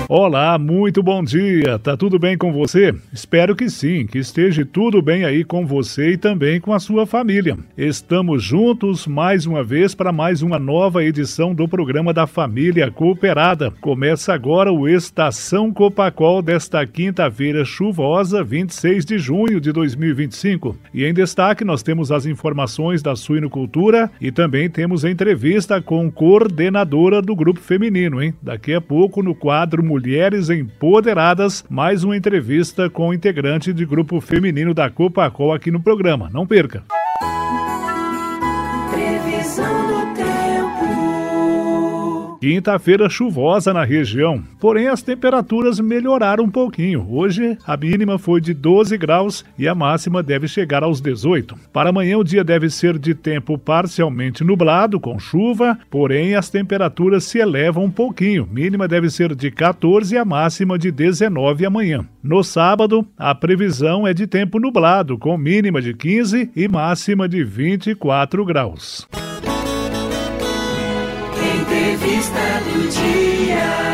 Olá, muito bom dia. Tá tudo bem com você? Espero que sim, que esteja tudo bem aí com você e também com a sua família. Estamos juntos mais uma vez para mais uma nova edição do programa da Família Cooperada. Começa agora o Estação Copacol desta quinta-feira chuvosa, 26 de junho de 2025. E em destaque nós temos as informações da suinocultura e também temos a entrevista com coordenadora do grupo feminino, hein? Daqui a pouco no quadro Mulheres Empoderadas, mais uma entrevista com o integrante de grupo feminino da Copacol aqui no programa. Não perca! Previsão do tempo. Quinta-feira chuvosa na região, porém as temperaturas melhoraram um pouquinho. Hoje a mínima foi de 12 graus e a máxima deve chegar aos 18. Para amanhã o dia deve ser de tempo parcialmente nublado, com chuva, porém as temperaturas se elevam um pouquinho. Mínima deve ser de 14 e a máxima de 19 amanhã. No sábado, a previsão é de tempo nublado, com mínima de 15 e máxima de 24 graus. Entrevista do dia.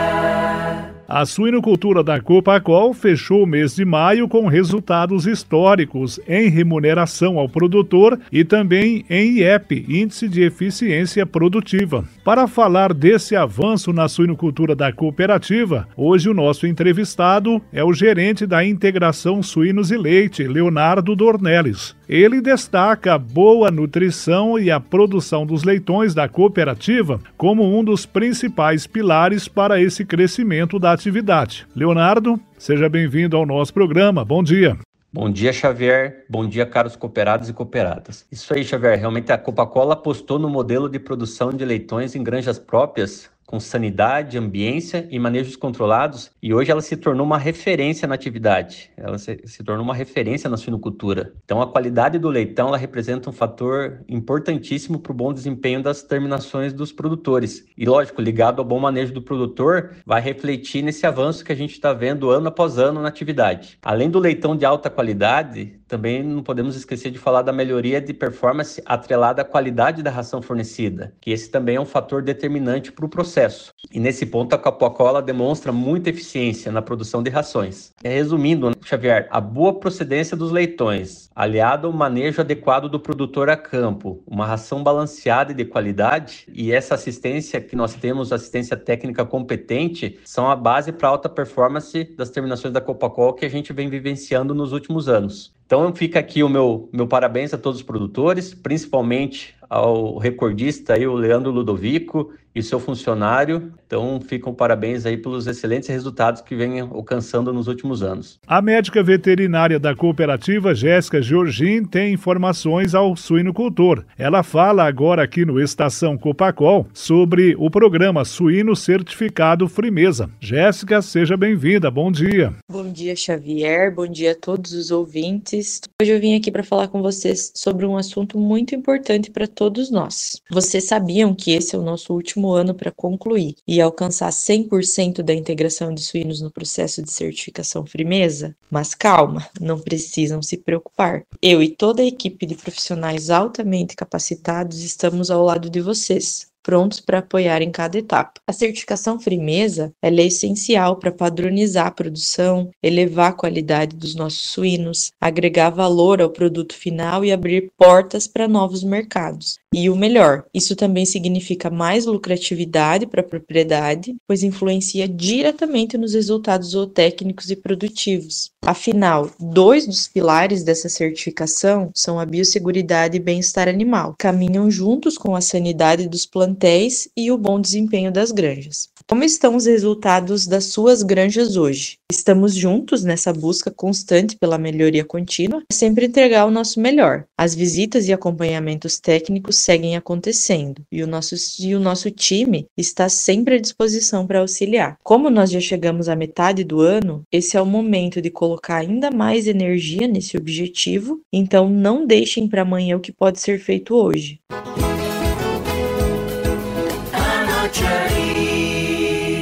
A suinocultura da Copacol fechou o mês de maio com resultados históricos em remuneração ao produtor e também em IEP, Índice de Eficiência Produtiva. Para falar desse avanço na suinocultura da cooperativa, hoje o nosso entrevistado é o gerente da Integração Suínos e Leite, Leonardo Dornelles. Ele destaca a boa nutrição e a produção dos leitões da cooperativa como um dos principais pilares para esse crescimento da atividade. Leonardo, seja bem-vindo ao nosso programa. Bom dia. Bom dia, Xavier. Bom dia, caros cooperados e cooperadas. Isso aí, Xavier. Realmente a Copacol apostou no modelo de produção de leitões em granjas próprias, com sanidade, ambiência e manejos controlados, e hoje ela se tornou uma referência na atividade, ela se tornou uma referência na suinocultura. Então a qualidade do leitão ela representa um fator importantíssimo para o bom desempenho das terminações dos produtores. E lógico, ligado ao bom manejo do produtor, vai refletir nesse avanço que a gente está vendo ano após ano na atividade. Além do leitão de alta qualidade, também não podemos esquecer de falar da melhoria de performance atrelada à qualidade da ração fornecida, que esse também é um fator determinante para o processo. E nesse ponto a Copacol demonstra muita eficiência na produção de rações. Resumindo, Xavier, a boa procedência dos leitões, aliado ao manejo adequado do produtor a campo, uma ração balanceada e de qualidade, e essa assistência que nós temos, assistência técnica competente, são a base para a alta performance das terminações da Copacol que a gente vem vivenciando nos últimos anos. Então fica aqui o meu parabéns a todos os produtores, principalmente ao recordista aí, o Leandro Ludovico e seu funcionário. Então ficam parabéns aí pelos excelentes resultados que vem alcançando nos últimos anos. A médica veterinária da cooperativa, Jéssica Georgin, tem informações ao suinocultor. Ela fala agora aqui no Estação Copacol sobre o programa Suíno Certificado Frimeza. Jéssica, seja bem-vinda, bom dia. Bom dia, Xavier, bom dia a todos os ouvintes. Hoje eu vim aqui para falar com vocês sobre um assunto muito importante para todos nós. Vocês sabiam que esse é o nosso último ano para concluir e alcançar 100% da integração de suínos no processo de certificação Frimeza? Mas calma, não precisam se preocupar. Eu e toda a equipe de profissionais altamente capacitados estamos ao lado de vocês, prontos para apoiar em cada etapa. A certificação Frimeza ela é essencial para padronizar a produção, elevar a qualidade dos nossos suínos, agregar valor ao produto final e abrir portas para novos mercados. E o melhor, isso também significa mais lucratividade para a propriedade, pois influencia diretamente nos resultados zootécnicos e produtivos. Afinal, 2 dos pilares dessa certificação são a biosseguridade e bem-estar animal. Caminham juntos com a sanidade dos plantéis e o bom desempenho das granjas. Como estão os resultados das suas granjas hoje? Estamos juntos nessa busca constante pela melhoria contínua, sempre entregar o nosso melhor. As visitas e acompanhamentos técnicos seguem acontecendo e o nosso time está sempre à disposição para auxiliar. Como nós já chegamos à metade do ano, esse é o momento de colocar ainda mais energia nesse objetivo, então não deixem para amanhã o que pode ser feito hoje. O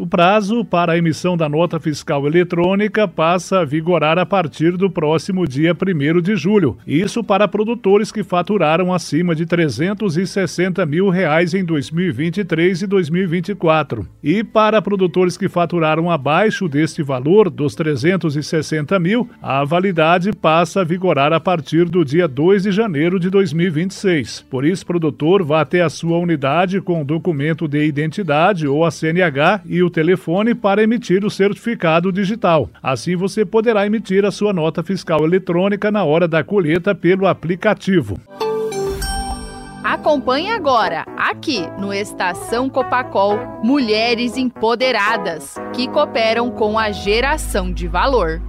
prazo para a emissão da nota fiscal eletrônica passa a vigorar a partir do próximo dia 1º de julho. Isso para produtores que faturaram acima de R$ 360 mil em 2023 e 2024. E para produtores que faturaram abaixo deste valor, dos 360 mil, a validade passa a vigorar a partir do dia 2 de janeiro de 2026. Por isso, produtor vá até a sua unidade com o documento de identidade ou a CNH e o telefone para emitir o certificado digital. Assim você poderá emitir a sua nota fiscal eletrônica na hora da colheita pelo aplicativo. Acompanhe agora, aqui no Estação Copacol, Mulheres Empoderadas, que cooperam com a geração de valor.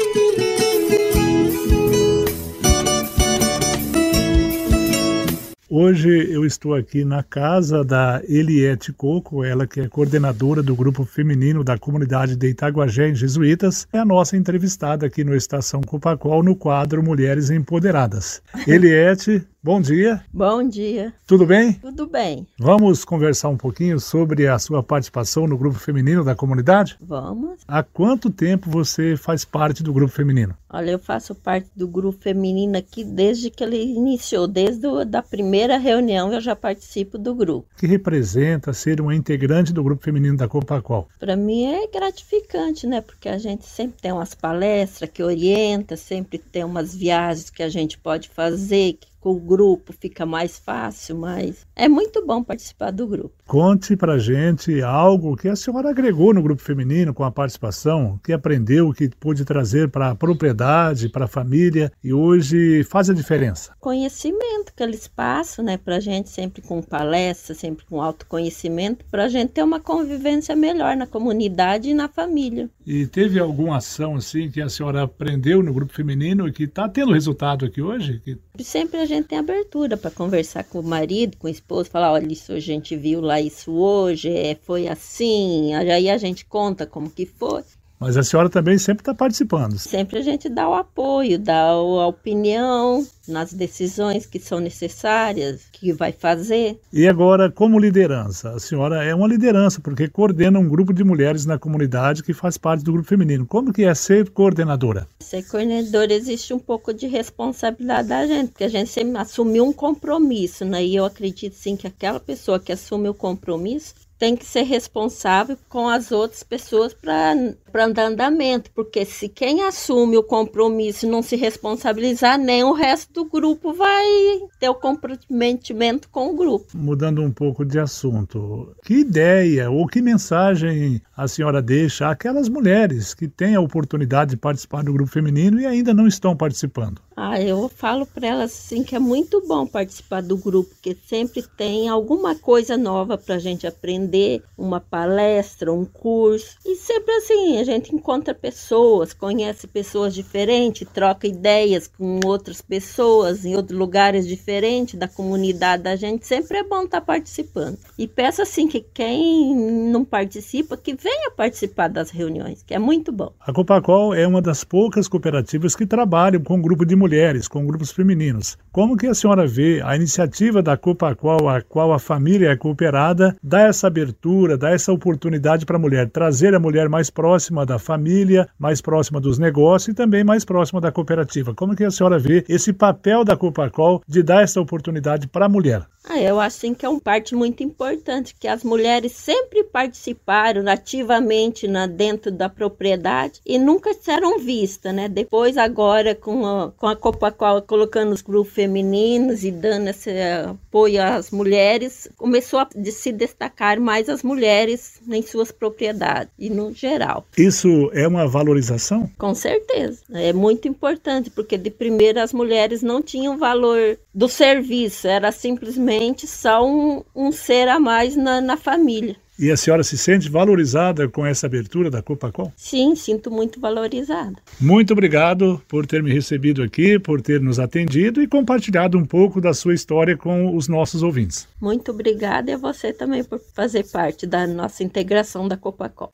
Hoje eu estou aqui na casa da Eliette Coco, ela que é coordenadora do grupo feminino da comunidade de Itaguajé, em Jesuítas, é a nossa entrevistada aqui no Estação Copacol, no quadro Mulheres Empoderadas. Eliette, bom dia. Bom dia. Tudo bem? Tudo bem. Vamos conversar um pouquinho sobre a sua participação no grupo feminino da comunidade? Vamos. Há quanto tempo você faz parte do grupo feminino? Olha, eu faço parte do grupo feminino aqui desde que ele iniciou, desde a primeira reunião eu já participo do grupo. O que representa ser uma integrante do grupo feminino da Copacol? Para mim é gratificante, né? Porque a gente sempre tem umas palestras que orienta, sempre tem umas viagens que a gente pode fazer, que com o grupo fica mais fácil, mas é muito bom participar do grupo. Conte pra gente algo que a senhora agregou no grupo feminino com a participação, que aprendeu, que pôde trazer para a propriedade, para a família e hoje faz a diferença. Conhecimento que eles passam, né, pra gente sempre com palestra, sempre com autoconhecimento, pra gente ter uma convivência melhor na comunidade e na família. E teve alguma ação assim que a senhora aprendeu no grupo feminino e que está tendo resultado aqui hoje? Sempre a gente tem abertura para conversar com o marido, com o esposo, falar, olha, isso a gente viu lá, isso hoje, foi assim, aí a gente conta como que foi. Mas a senhora também sempre está participando. Sempre a gente dá o apoio, dá a opinião nas decisões que são necessárias, que vai fazer. E agora, como liderança? A senhora é uma liderança, porque coordena um grupo de mulheres na comunidade que faz parte do grupo feminino. Como que é ser coordenadora? Ser coordenadora existe um pouco de responsabilidade da gente, porque a gente sempre assumiu um compromisso, né? E eu acredito sim que aquela pessoa que assume o compromisso tem que ser responsável com as outras pessoas para dar andamento, porque se quem assume o compromisso não se responsabilizar, nem o resto do grupo vai ter o comprometimento com o grupo. Mudando um pouco de assunto, que ideia ou que mensagem a senhora deixa àquelas mulheres que têm a oportunidade de participar do grupo feminino e ainda não estão participando? Eu falo para elas assim que é muito bom participar do grupo, porque sempre tem alguma coisa nova para a gente aprender, uma palestra, um curso. E sempre assim, a gente encontra pessoas, conhece pessoas diferentes, troca ideias com outras pessoas em outros lugares diferentes da comunidade da gente. Sempre é bom estar participando. E peço assim que quem não participa, que venha participar das reuniões, que é muito bom. A Copacol é uma das poucas cooperativas que trabalham com um grupo de mulheres, com grupos femininos. Como que a senhora vê a iniciativa da Copacol, a qual a família é cooperada, dá essa abertura, dá essa oportunidade para a mulher, trazer a mulher mais próxima da família, mais próxima dos negócios e também mais próxima da cooperativa? Como que a senhora vê esse papel da Copacol de dar essa oportunidade para a mulher? Eu acho assim, que é uma parte muito importante, que as mulheres sempre participaram ativamente dentro da propriedade e nunca eram vistas, né? Depois, agora, com a Copacol colocando os grupos femininos e dando esse apoio às mulheres, começou a se destacar mais as mulheres em suas propriedades e no geral. Isso é uma valorização? Com certeza. É muito importante, porque de primeiro as mulheres não tinham valor do serviço, era simplesmente só um ser a mais na família. E a senhora se sente valorizada com essa abertura da Copacol? Sim, sinto muito valorizada. Muito obrigado por ter me recebido aqui, por ter nos atendido e compartilhado um pouco da sua história com os nossos ouvintes. Muito obrigada e a você também por fazer parte da nossa integração da Copacol.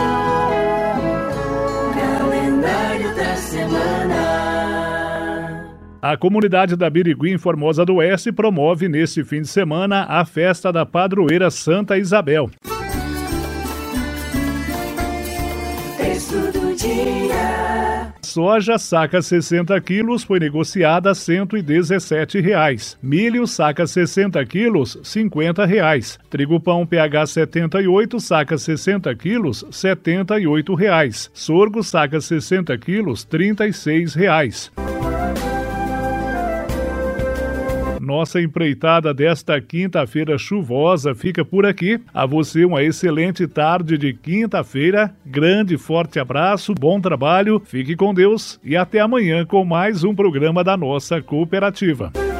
Calendário da semana. A comunidade da Birigui, em Formosa do Oeste, promove neste fim de semana a festa da padroeira Santa Isabel. dia. Soja, saca 60 quilos, foi negociada a R$ 117. Milho, saca 60 quilos, R$ 50. Trigo pão PH 78, saca 60 quilos, R$ 78. Sorgo, saca 60 quilos, R$ 36. Nossa empreitada desta quinta-feira chuvosa fica por aqui. A você uma excelente tarde de quinta-feira. Grande, forte abraço, bom trabalho, fique com Deus e até amanhã com mais um programa da nossa cooperativa.